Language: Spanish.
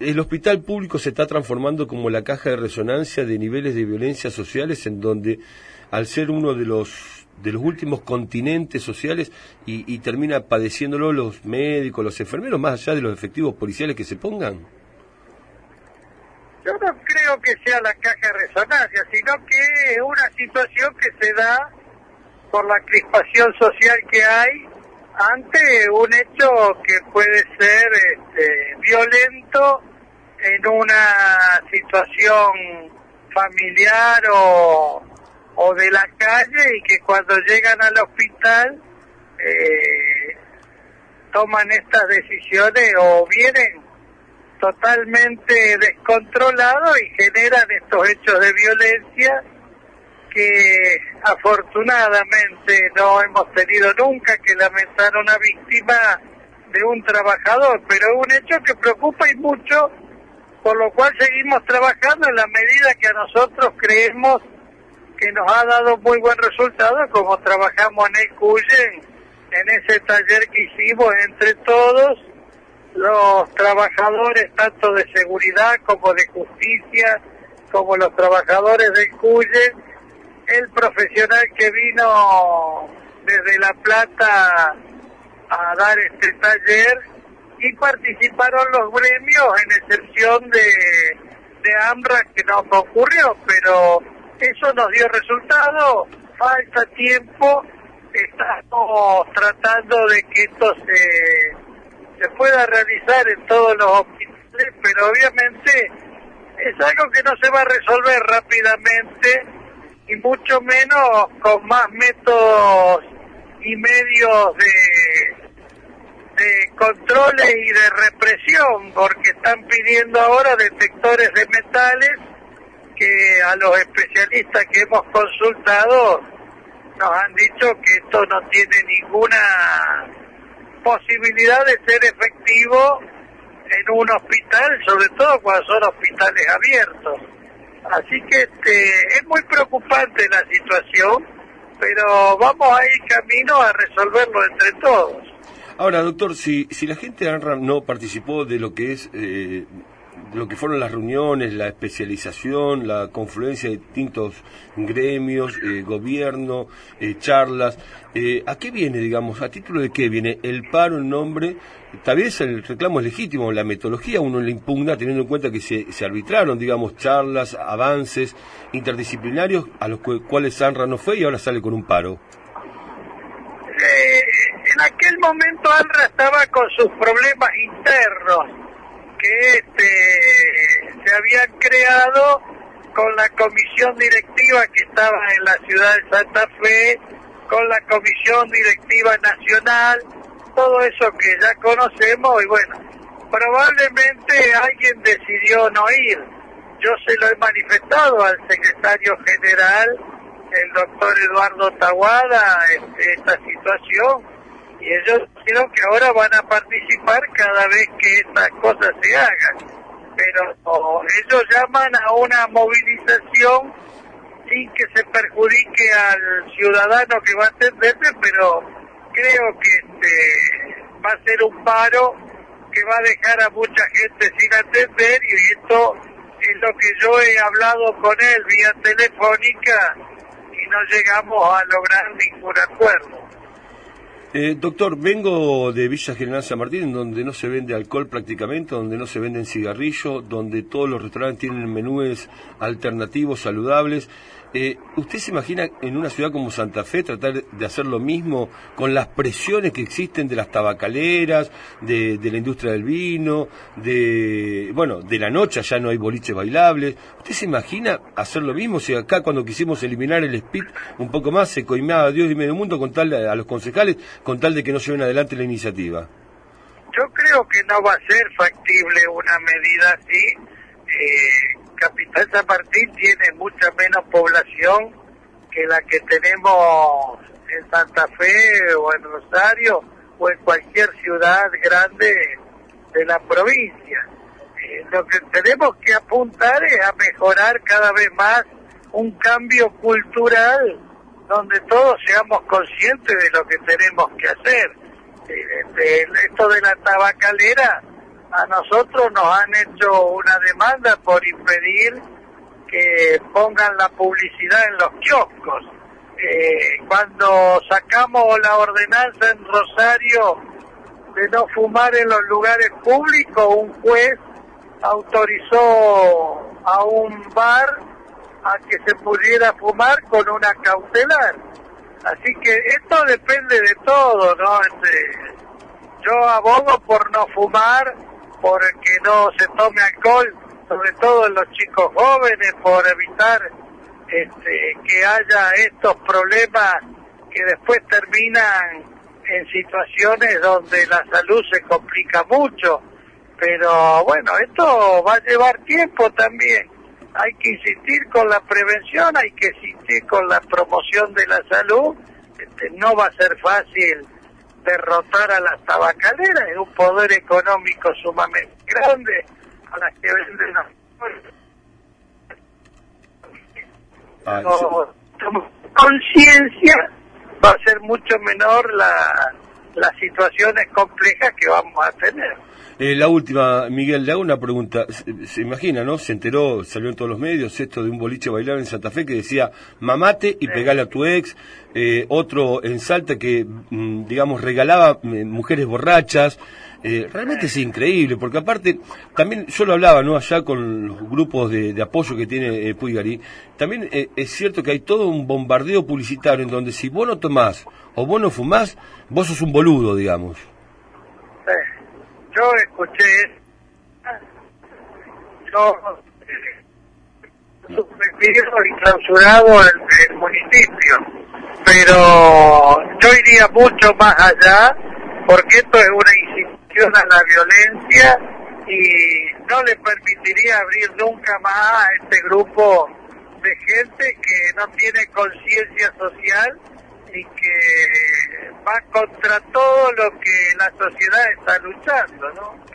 el hospital público se está transformando como la caja de resonancia de niveles de violencia sociales, en donde, al ser uno de los últimos continentes sociales, y termina padeciéndolo los médicos, los enfermeros, más allá de los efectivos policiales que se pongan. Yo no creo que sea la caja de resonancia, sino que es una situación que se da por la crispación social que hay ante un hecho que puede ser violento en una situación familiar o de la calle, y que cuando llegan al hospital toman estas decisiones o vienen totalmente descontrolados y generan estos hechos de violencia que afortunadamente no hemos tenido nunca que lamentar a una víctima de un trabajador, pero es un hecho que preocupa y mucho, por lo cual seguimos trabajando en la medida que a nosotros creemos que nos ha dado muy buen resultado, como trabajamos en el CUYE, en ese taller que hicimos entre todos, los trabajadores tanto de seguridad como de justicia, como los trabajadores del CUYE, el profesional que vino desde La Plata a dar este taller, y participaron los gremios, en excepción de AMRA, que no ocurrió, pero eso nos dio resultado. Falta tiempo, estamos tratando de que esto se pueda realizar en todos los hospitales, pero obviamente es algo que no se va a resolver rápidamente, y mucho menos con más métodos y medios de controles y de represión, porque están pidiendo ahora detectores de metales, que a los especialistas que hemos consultado nos han dicho que esto no tiene ninguna posibilidad de ser efectivo en un hospital, sobre todo cuando son hospitales abiertos. Así que es muy preocupante la situación, pero vamos a ir camino a resolverlo entre todos. Ahora, doctor, si la gente de ANRA no participó de lo que es lo que fueron las reuniones, la especialización, la confluencia de distintos gremios, gobierno, charlas, ¿a qué viene, digamos? ¿A título de qué viene el paro en nombre? Tal vez el reclamo es legítimo, la metodología uno le impugna, teniendo en cuenta que se arbitraron, digamos, charlas, avances interdisciplinarios a los cuales ANRA no fue y ahora sale con un paro. En aquel momento ANRA estaba con sus problemas internos que se habían creado con la comisión directiva que estaba en la ciudad de Santa Fe, con la comisión directiva nacional, todo eso que ya conocemos, y bueno, probablemente alguien decidió no ir. Yo se lo he manifestado al secretario general, el doctor Eduardo Tahuada, esta situación, y ellos dijeron que ahora van a participar cada vez que estas cosas se hagan, pero ellos llaman a una movilización sin que se perjudique al ciudadano que va a atenderse, pero creo que va a ser un paro que va a dejar a mucha gente sin atender, y esto es lo que yo he hablado con él vía telefónica y no llegamos a lograr ningún acuerdo. Doctor, vengo de Villa General San Martín, donde no se vende alcohol prácticamente, donde no se venden cigarrillos, donde todos los restaurantes tienen menúes alternativos, saludables. ¿Usted se imagina en una ciudad como Santa Fe tratar de hacer lo mismo con las presiones que existen de las tabacaleras, de la industria del vino, de la noche? Ya no hay boliches bailables. ¿Usted se imagina hacer lo mismo? Si acá, cuando quisimos eliminar el speed un poco más, se coimeaba a Dios y medio mundo con tal a los concejales, con tal de que no lleven adelante la iniciativa? Yo creo que no va a ser factible una medida así. Capital San Martín tiene mucha menos población que la que tenemos en Santa Fe o en Rosario o en cualquier ciudad grande de la provincia. Lo que tenemos que apuntar es a mejorar cada vez más un cambio cultural donde todos seamos conscientes de lo que tenemos que hacer. Esto de la tabacalera a nosotros nos han hecho una demanda por impedir que pongan la publicidad en los kioscos. Cuando sacamos la ordenanza en Rosario de no fumar en los lugares públicos, un juez autorizó a un bar a que se pudiera fumar con una cautelar. Así que esto depende de todo, ¿no? Yo abogo por no fumar, por que no se tome alcohol, sobre todo en los chicos jóvenes, por evitar que haya estos problemas que después terminan en situaciones donde la salud se complica mucho. Pero bueno, esto va a llevar tiempo también. Hay que insistir con la prevención, hay que insistir con la promoción de la salud. No va a ser fácil derrotar a las tabacaleras, es un poder económico sumamente grande a las que venden conciencia, va a ser mucho menor las situaciones complejas que vamos a tener. La última, Miguel, le hago una pregunta. Se imagina, ¿no? Se enteró, salió en todos los medios esto de un boliche bailar en Santa Fe que decía mamate y pegale a tu ex. Otro en Salta que, digamos, regalaba mujeres borrachas. Realmente es increíble, porque aparte, también yo lo hablaba, ¿no? Allá con los grupos de apoyo que tiene Puigari. También es cierto que hay todo un bombardeo publicitario en donde si vos no tomás o vos no fumás, vos sos un boludo, digamos. Yo escuché suspendido y clausurado el municipio, pero yo iría mucho más allá, porque esto es una incitación a la violencia y no le permitiría abrir nunca más a este grupo de gente que no tiene conciencia social y que va contra todo lo que la sociedad está luchando, ¿no?